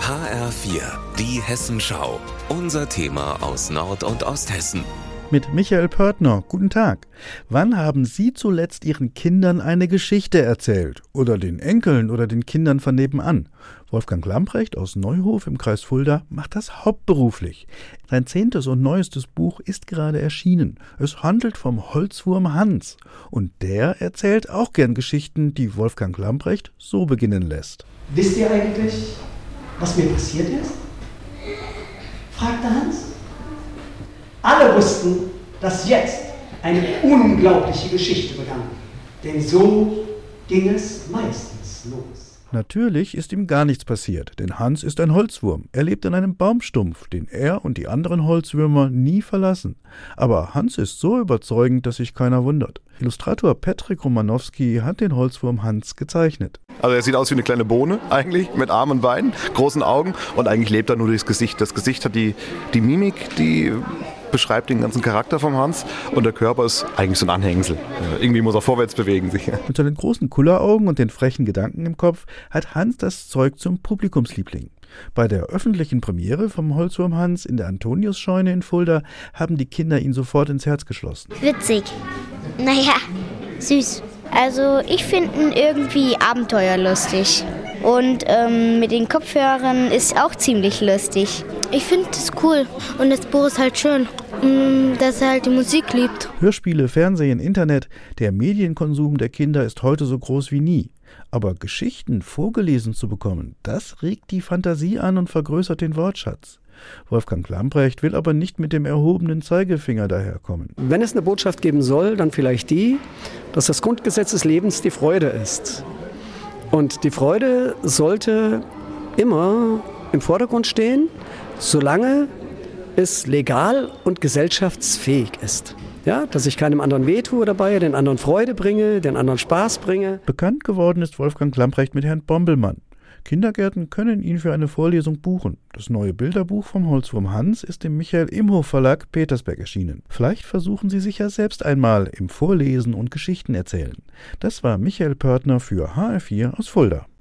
HR4, die Hessenschau. Unser Thema aus Nord- und Osthessen. Mit Michael Pörtner. Guten Tag. Wann haben Sie zuletzt Ihren Kindern eine Geschichte erzählt? Oder den Enkeln oder den Kindern von nebenan? Wolfgang Lamprecht aus Neuhof im Kreis Fulda macht das hauptberuflich. Sein 10. und neuestes Buch ist gerade erschienen. Es handelt vom Holzwurm Hans. Und der erzählt auch gern Geschichten, die Wolfgang Lamprecht so beginnen lässt. Wisst ihr eigentlich, was mir passiert ist? Fragte Hans. Alle wussten, dass jetzt eine unglaubliche Geschichte begann, denn so ging es meistens los. Natürlich ist ihm gar nichts passiert, denn Hans ist ein Holzwurm. Er lebt in einem Baumstumpf, den er und die anderen Holzwürmer nie verlassen. Aber Hans ist so überzeugend, dass sich keiner wundert. Illustrator Petrik Romanowski hat den Holzwurm Hans gezeichnet. Also er sieht aus wie eine kleine Bohne eigentlich, mit Armen und Beinen, großen Augen und eigentlich lebt er nur durchs Gesicht. Das Gesicht hat die Mimik, die beschreibt den ganzen Charakter vom Hans und der Körper ist eigentlich so ein Anhängsel. Irgendwie muss er vorwärts bewegen sich. Mit seinen großen Kulleraugen und den frechen Gedanken im Kopf hat Hans das Zeug zum Publikumsliebling. Bei der öffentlichen Premiere vom Holzwurm Hans in der Antoniusscheune in Fulda haben die Kinder ihn sofort ins Herz geschlossen. Witzig. Naja, süß. Also ich finde ihn irgendwie abenteuerlustig. Und mit den Kopfhörern ist auch ziemlich lustig. Ich finde es cool und das Buch ist halt schön, dass er halt die Musik liebt. Hörspiele, Fernsehen, Internet, der Medienkonsum der Kinder ist heute so groß wie nie. Aber Geschichten vorgelesen zu bekommen, das regt die Fantasie an und vergrößert den Wortschatz. Wolfgang Lamprecht will aber nicht mit dem erhobenen Zeigefinger daherkommen. Wenn es eine Botschaft geben soll, dann vielleicht die, dass das Grundgesetz des Lebens die Freude ist. Und die Freude sollte immer im Vordergrund stehen, solange es legal und gesellschaftsfähig ist. Ja, dass ich keinem anderen wehtue dabei, den anderen Freude bringe, den anderen Spaß bringe. Bekannt geworden ist Wolfgang Lamprecht mit Herrn Bombelmann. Kindergärten können ihn für eine Vorlesung buchen. Das neue Bilderbuch vom Holzwurm Hans ist im Michael Imhof Verlag Petersberg erschienen. Vielleicht versuchen Sie sich ja selbst einmal im Vorlesen und Geschichten erzählen. Das war Michael Pörtner für HR4 aus Fulda.